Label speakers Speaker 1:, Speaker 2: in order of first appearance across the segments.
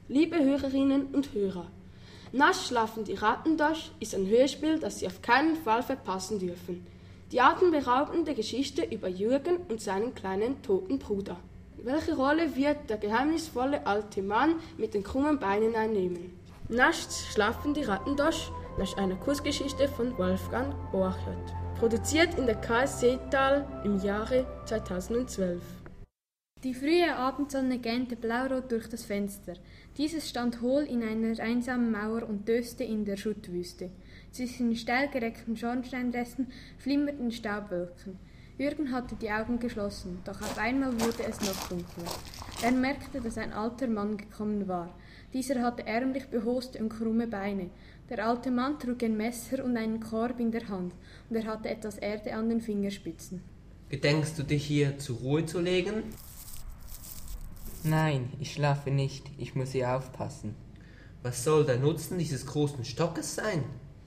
Speaker 1: Liebe Hörerinnen und Hörer, Nachts schlafen die Ratten durch ist ein Hörspiel, das Sie auf keinen Fall verpassen dürfen. Die atemberaubende Geschichte über Jürgen und seinen kleinen toten Bruder. Welche Rolle wird der geheimnisvolle alte Mann mit den krummen Beinen einnehmen? Nachts schlafen die Ratten durch, nach einer Kurzgeschichte von Wolfgang Borchert. Produziert in der KSC-Tal im Jahre 2012.
Speaker 2: Die frühe Abendsonne gähnte blaurot durch das Fenster. Dieses stand hohl in einer einsamen Mauer und döste in der Schuttwüste. Zwischen steil gereckten Schornsteinresten flimmerten Staubwolken. Jürgen hatte die Augen geschlossen, doch auf einmal wurde es noch dunkler. Er merkte, dass ein alter Mann gekommen war. Dieser hatte ärmlich behoste und krumme Beine. Der alte Mann trug ein Messer und einen Korb in der Hand, und er hatte etwas Erde an den Fingerspitzen.
Speaker 3: Gedenkst du dich hier zur Ruhe zu legen?
Speaker 4: Nein, ich schlafe nicht, ich muss hier aufpassen.
Speaker 3: Was soll der Nutzen dieses großen Stockes sein?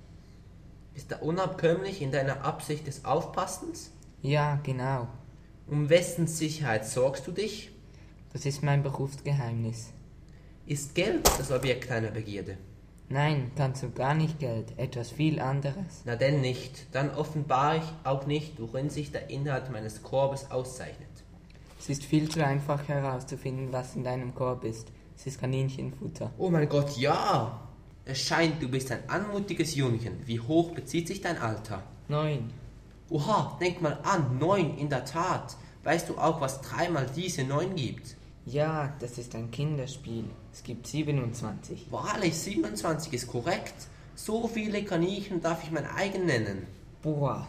Speaker 3: Ist er unabkömmlich in deiner Absicht des Aufpassens?
Speaker 4: Ja, genau.
Speaker 3: Um wessen Sicherheit sorgst du dich?
Speaker 4: Das ist mein Berufsgeheimnis.
Speaker 3: Ist Geld das Objekt deiner Begierde?
Speaker 4: Nein, ganz und gar nicht Geld, etwas viel anderes.
Speaker 3: Na denn nicht, dann offenbare ich auch nicht, worin sich der Inhalt meines Korbes auszeichnet.
Speaker 4: Es ist viel zu einfach herauszufinden, was in deinem Korb ist. Es ist Kaninchenfutter.
Speaker 3: Oh mein Gott, ja! Es scheint, du bist ein anmutiges Jungchen. Wie hoch bezieht sich dein Alter?
Speaker 4: 9.
Speaker 3: Oha, denk mal an, 9, in der Tat. Weißt du auch, was 3 mal diese 9 gibt?
Speaker 4: Ja, das ist ein Kinderspiel. Es gibt 27.
Speaker 3: Wahrlich, 27 ist korrekt. So viele Kaninchen darf ich mein eigen nennen.
Speaker 4: Boah,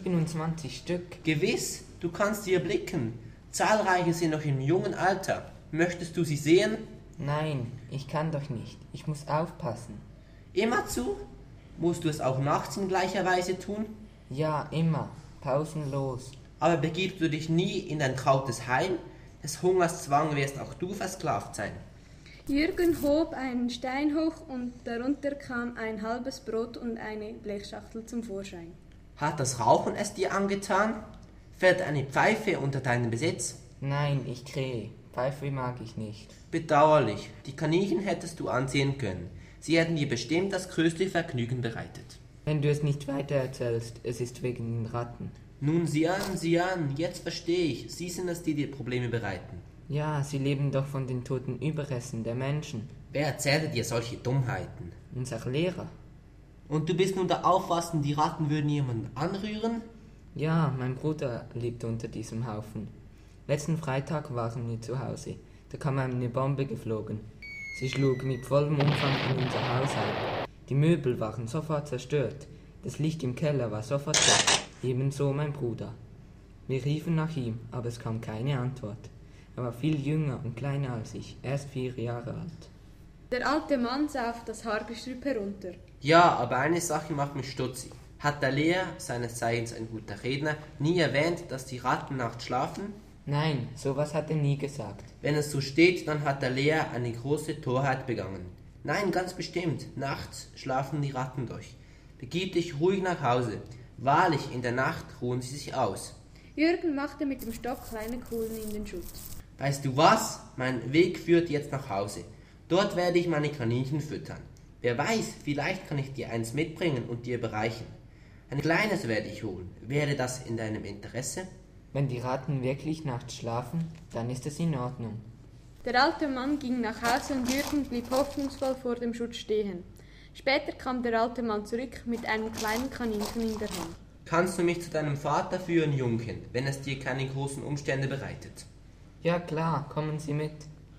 Speaker 4: 27 Stück.
Speaker 3: Gewiss, du kannst sie erblicken. Zahlreiche sind noch im jungen Alter. Möchtest du sie sehen?
Speaker 4: Nein, ich kann doch nicht. Ich muss aufpassen.
Speaker 3: Immerzu? Musst du es auch nachts in gleicher Weise tun?
Speaker 4: Ja, immer. Pausenlos.
Speaker 3: Aber begibst du dich nie in dein trautes Heim? Des Hungers Zwang wirst auch du versklavt sein.
Speaker 2: Jürgen hob einen Stein hoch und darunter kam ein halbes Brot und eine Blechschachtel zum Vorschein.
Speaker 3: Hat das Rauchen es dir angetan? Fällt eine Pfeife unter deinen Besitz?
Speaker 4: Nein, ich krähe. Pfeife mag ich nicht.
Speaker 3: Bedauerlich. Die Kaninchen hättest du ansehen können. Sie hätten dir bestimmt das größte Vergnügen bereitet.
Speaker 4: Wenn du es nicht weiter erzählst, es ist wegen den Ratten.
Speaker 3: Nun sieh an, jetzt verstehe ich. Sie sind es, die dir Probleme bereiten.
Speaker 4: Ja, sie leben doch von den toten Überresten der Menschen.
Speaker 3: Wer erzählte dir solche Dummheiten?
Speaker 4: Unser Lehrer.
Speaker 3: Und du bist nun der Auffassung, die Ratten würden jemanden anrühren?
Speaker 4: Ja, mein Bruder lebt unter diesem Haufen. Letzten Freitag waren wir zu Hause. Da kam eine Bombe geflogen. Sie schlug mit vollem Umfang in unser Haus ein. Die Möbel waren sofort zerstört. Das Licht im Keller war sofort weg. Ebenso mein Bruder. Wir riefen nach ihm, aber es kam keine Antwort. Er war viel jünger und kleiner als ich, erst 4 Jahre alt.
Speaker 2: Der alte Mann sah auf das Haargestrüpp herunter.
Speaker 3: Ja, aber eine Sache macht mich stutzig. Hat der Lehrer, seines Zeichens ein guter Redner, nie erwähnt, dass die Ratten nachts schlafen?
Speaker 4: Nein, sowas hat er nie gesagt.
Speaker 3: Wenn es so steht, dann hat der Lehrer eine große Torheit begangen. Nein, ganz bestimmt, nachts schlafen die Ratten durch. Begib dich ruhig nach Hause. Wahrlich, in der Nacht ruhen sie sich aus.
Speaker 2: Jürgen machte mit dem Stock kleine Kuhlen in den Schutt.
Speaker 3: Weißt du was? Mein Weg führt jetzt nach Hause. Dort werde ich meine Kaninchen füttern. Wer weiß, vielleicht kann ich dir eins mitbringen und dir bereichen. Ein kleines werde ich holen. Wäre das in deinem Interesse?
Speaker 4: Wenn die Ratten wirklich nachts schlafen, dann ist es in Ordnung.
Speaker 2: Der alte Mann ging nach Hause und Jürgen blieb hoffnungsvoll vor dem Schutt stehen. Später kam der alte Mann zurück mit einem kleinen Kaninchen in der Hand.
Speaker 3: Kannst du mich zu deinem Vater führen, Jungchen, wenn es dir keine großen Umstände bereitet?
Speaker 4: Ja klar, kommen Sie mit.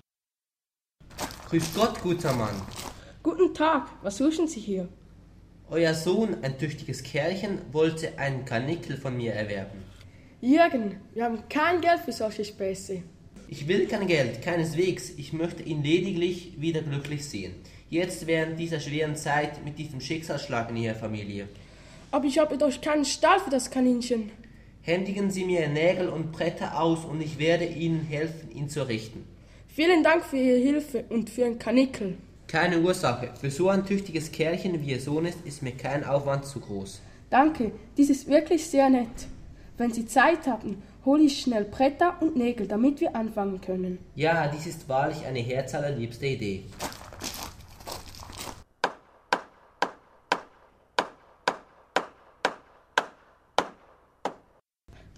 Speaker 3: Grüß Gott, guter Mann.
Speaker 1: Guten Tag, was suchen Sie hier?
Speaker 3: Euer Sohn, ein tüchtiges Kerlchen, wollte einen Karnickel von mir erwerben.
Speaker 1: Jürgen, wir haben kein Geld für solche Späße.
Speaker 3: Ich will kein Geld, keineswegs. Ich möchte ihn lediglich wieder glücklich sehen. Jetzt während dieser schweren Zeit mit diesem Schicksalsschlag in Ihrer Familie.
Speaker 1: Aber ich habe doch keinen Stall für das Kaninchen.
Speaker 3: Händigen Sie mir Nägel und Bretter aus und ich werde Ihnen helfen, ihn zu richten.
Speaker 1: Vielen Dank für Ihre Hilfe und für ein Kanickel.
Speaker 3: Keine Ursache. Für so ein tüchtiges Kerlchen wie Ihr Sohn ist mir kein Aufwand zu groß.
Speaker 1: Danke, dies ist wirklich sehr nett. Wenn Sie Zeit haben, hole ich schnell Bretter und Nägel, damit wir anfangen können.
Speaker 3: Ja, dies ist wahrlich eine herzallerliebste Idee.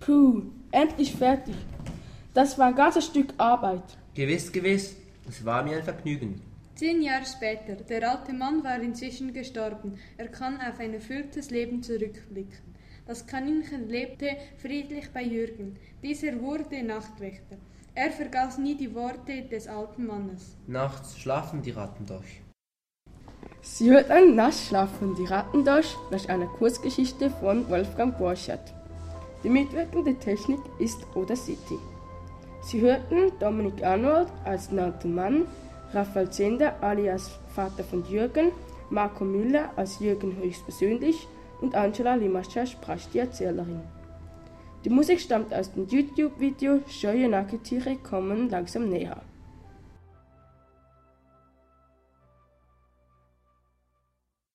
Speaker 1: Puh, endlich fertig. Das war ein ganzes Stück Arbeit.
Speaker 3: Gewiss, gewiss. Es war mir ein Vergnügen.
Speaker 2: 10 Jahre später, der alte Mann war inzwischen gestorben. Er kann auf ein erfülltes Leben zurückblicken. Das Kaninchen lebte friedlich bei Jürgen. Dieser wurde Nachtwächter. Er vergaß nie die Worte des alten Mannes.
Speaker 3: Nachts schlafen die Ratten doch.
Speaker 1: Sie hörten Nachts schlafen die Ratten durch nach einer Kurzgeschichte von Wolfgang Borchardt. Die mitwirkende Technik ist Audacity. Sie hörten Dominik Arnold als den alten Mann, Raphael Zender alias Vater von Jürgen, Marco Müller als Jürgen höchstpersönlich und Angela Limascha sprach die Erzählerin. Die Musik stammt aus dem YouTube-Video Scheue Nagetiere kommen langsam näher.